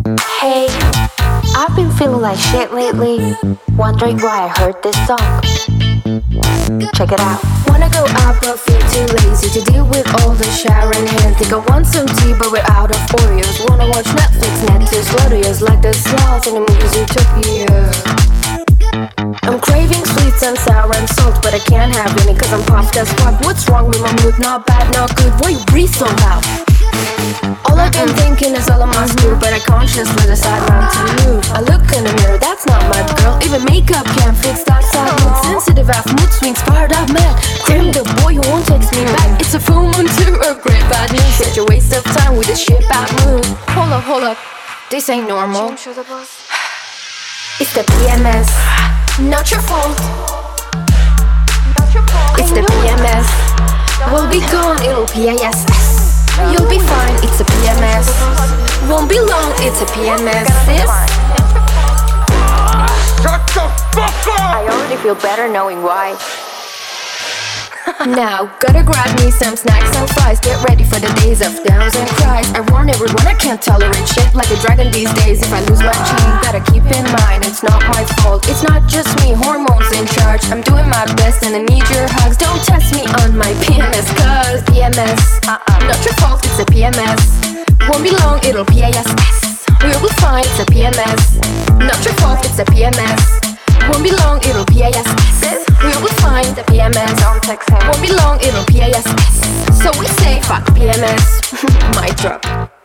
Hey, I've been feeling like shit lately, wondering why I heard this song. Check it out. Wanna go out but feel too lazy to deal with all the showering hands. Think I want some tea but we're out of Oreos. Wanna watch Netflix, Netflix, Rodeos like the sloths in the movie Zootopia. I'm craving sweets and sour and salt, but I can't have any cause I'm puffed as fuck. What's wrong with my mood? Not bad, not good. Why you breathe so loud? All I've been thinking is all I must do, but I consciously decide not to move. I look in the mirror, that's not my girl. Even makeup can't fix that sad mood. Sensitive half mood swings, fired up mad. Damn the boy who won't text me back. It's a full moon to a great bad news. Such a waste of time with this shit bad mood. Hold up, this ain't normal. It's the PMS, not your fault. It's the PMS. We'll be gone, it'll PISS. You'll be fine, it's a PMS. Won't be long, it's a PMS. Shut the fuck up! I already feel better knowing why. Now, gotta grab me some snacks and fries. Get ready for the days of downs and cries. I warn everyone I can't tolerate shit like a dragon these days. If I lose my cheese, gotta keep in mind it's not my fault. It's not just me, hormones in charge. I'm doing my best and I need your hugs. Don't test me on my PMS, cause PMS, not your fault, it's a PMS. Won't be long, it'll PISS. We'll be fine, it's a PMS. Not your fault, it's a PMS. Won't be long, it'll PISS. We'll be fine, the PMS. Don't text him. Won't be long, it'll PISS. So we say fuck PMS. Mic drop.